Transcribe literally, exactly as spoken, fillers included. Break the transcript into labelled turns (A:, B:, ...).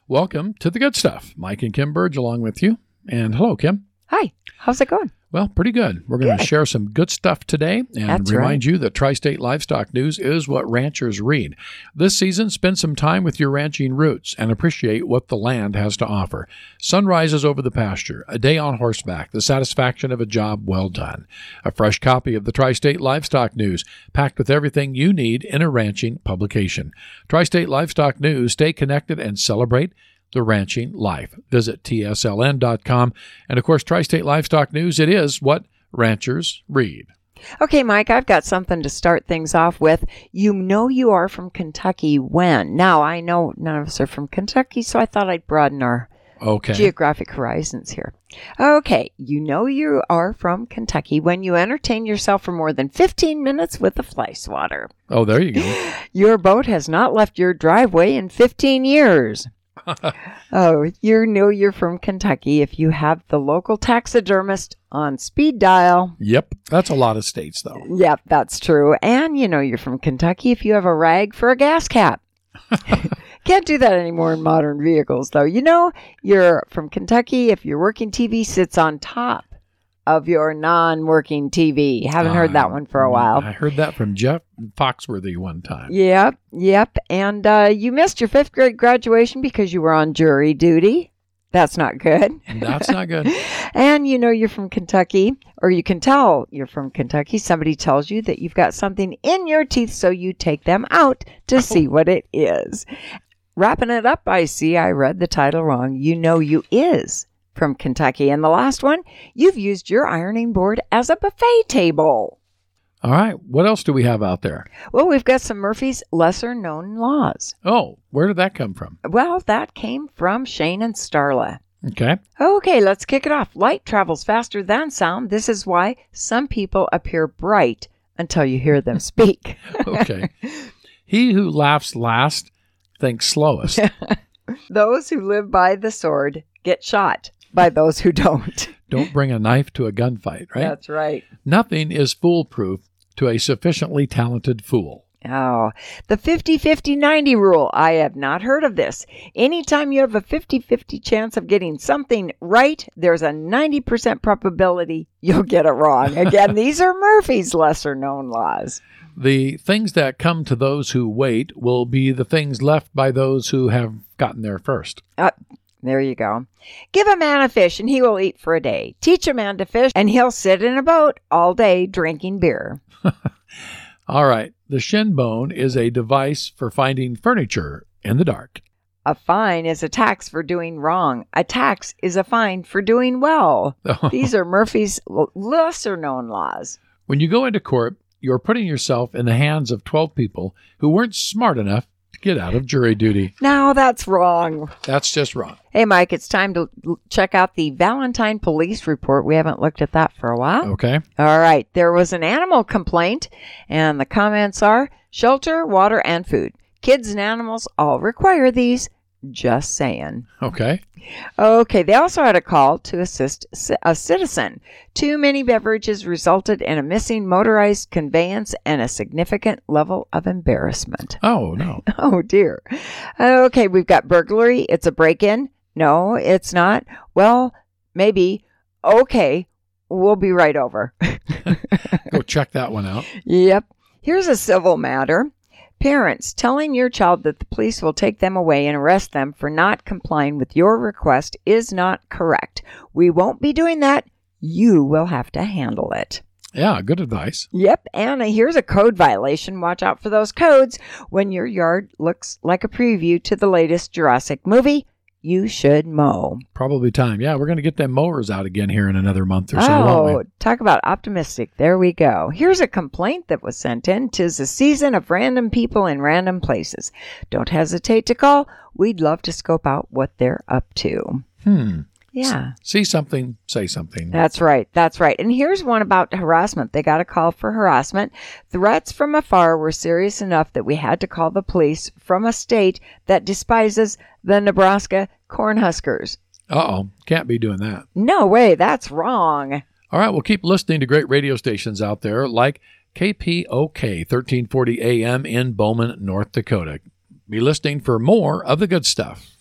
A: Welcome to the good stuff. Mike and Kim Burge along with you. And hello, Kim.
B: Hi. How's it going?
A: Well, pretty good. We're going to share some good stuff today and
B: That's
A: remind
B: right.
A: you that Tri-State Livestock News is what ranchers read. This season, spend some time with your ranching roots and appreciate what the land has to offer. Sunrises over the pasture, a day on horseback, the satisfaction of a job well done. A fresh copy of the Tri-State Livestock News, packed with everything you need in a ranching publication. Tri-State Livestock News, stay connected and celebrate the ranching life. Visit T S L N dot com. And of course, Tri-State Livestock News, it is what ranchers read.
B: Okay, Mike, I've got something to start things off with. You know you are from Kentucky when? Now, I know none of us are from Kentucky, so I thought I'd broaden our
A: Okay.
B: geographic horizons here. Okay, you know you are from Kentucky when you entertain yourself for more than fifteen minutes with a fly swatter.
A: Oh, there you go.
B: Your boat has not left your driveway in fifteen years. Oh, you know you're from Kentucky if you have the local taxidermist on speed dial.
A: Yep. That's a lot of states, though.
B: Yep, that's true. And you know you're from Kentucky if you have a rag for a gas cap. Can't do that anymore in modern vehicles, though. You know you're from Kentucky if your working T V sits on top of your non-working T V. Haven't heard that one for a while.
A: I heard that from Jeff Foxworthy one time.
B: Yep, yep. And uh, you missed your fifth grade graduation because you were on jury duty. That's not good.
A: That's not good.
B: And you know you're from Kentucky, or you can tell you're from Kentucky. Somebody tells you that you've got something in your teeth, so you take them out to see what it is. Wrapping it up, I see I read the title wrong. You know you is from Kentucky. And the last one, you've used your ironing board as a buffet table.
A: All right. What else do we have out there?
B: Well, we've got some Murphy's lesser known laws.
A: Oh, where did that come from?
B: Well, that came from Shane and Starla.
A: Okay.
B: Okay, let's kick it off. Light travels faster than sound. This is why some people appear bright until you hear them speak.
A: Okay. He who laughs last thinks slowest.
B: Those who live by the sword get shot by those who don't.
A: Don't bring a knife to a gunfight, right?
B: That's right.
A: Nothing is foolproof to a sufficiently talented fool.
B: Oh, the fifty fifty ninety rule. I have not heard of this. Anytime you have a fifty fifty chance of getting something right, there's a ninety percent probability you'll get it wrong. Again, these are Murphy's lesser known laws.
A: The things that come to those who wait will be the things left by those who have gotten there first.
B: Uh, there you go. Give a man a fish and he will eat for a day. Teach a man to fish and he'll sit in a boat all day drinking beer.
A: All right. The shin bone is a device for finding furniture in the dark.
B: A fine is a tax for doing wrong. A tax is a fine for doing well. These are Murphy's l- lesser known laws.
A: When you go into court, you're putting yourself in the hands of twelve people who weren't smart enough to get out of jury duty.
B: Now that's wrong.
A: That's just wrong.
B: Hey, Mike, it's time to l- check out the Valentine Police Report. We haven't looked at that for a while.
A: Okay.
B: All right. There was an animal complaint, and the comments are shelter, water, and food. Kids and animals all require these. Just saying.
A: Okay.
B: Okay. They also had a call to assist ci- a citizen. Too many beverages resulted in a missing motorized conveyance and a significant level of embarrassment.
A: Oh, no.
B: Oh, dear. Okay. We've got burglary. It's a break-in. No, it's not. Well, maybe. Okay. We'll be right over.
A: Go check that one out.
B: Yep. Here's a civil matter. Parents telling your child that the police will take them away and arrest them for not complying with your request is not correct. We won't be doing that. You will have to handle it.
A: Yeah, good advice.
B: Yep. And here's a code violation. Watch out for those codes. When your yard looks like a preview to the latest Jurassic movie, you should mow.
A: Probably time. Yeah, we're going to get them mowers out again here in another month or so,
B: Oh,
A: won't we?
B: talk about optimistic. There we go. Here's a complaint that was sent in. 'Tis a season of random people in random places. Don't hesitate to call. We'd love to scope out what they're up to.
A: Hmm.
B: Yeah.
A: See something, say something.
B: That's right. That's right. And here's one about harassment. They got a call for harassment. Threats from afar were serious enough that we had to call the police from a state that despises the Nebraska Cornhuskers.
A: Uh-oh. Can't be doing that.
B: No way. That's wrong.
A: All right. We'll keep listening to great radio stations out there like K P O K thirteen forty A M in Bowman, North Dakota. Be listening for more of the good stuff.